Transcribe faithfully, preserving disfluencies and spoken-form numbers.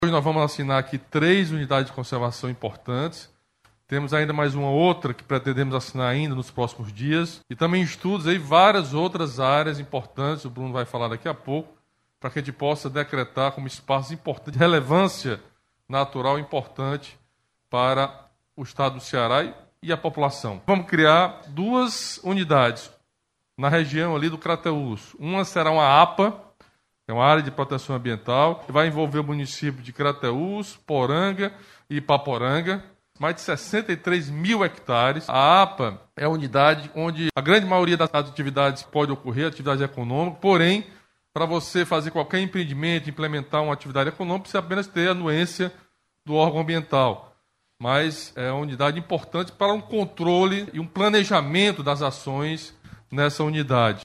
Hoje nós vamos assinar aqui três unidades de conservação importantes. Temos ainda mais uma outra que pretendemos assinar ainda nos próximos dias. E também estudos aí várias outras áreas importantes, o Bruno vai falar daqui a pouco, para que a gente possa decretar como espaços importantes, de relevância natural importante para o estado do Ceará e a população. Vamos criar duas unidades na região ali do Crateús. Uma será uma APA, é uma área de proteção ambiental, que vai envolver o município de Crateús, Poranga e Ipaporanga, mais de sessenta e três mil hectares. A APA é a unidade onde a grande maioria das atividades pode ocorrer, atividade econômica, porém, para você fazer qualquer empreendimento, implementar uma atividade econômica, você apenas ter a anuência do órgão ambiental. Mas é uma unidade importante para um controle e um planejamento das ações nessa unidade.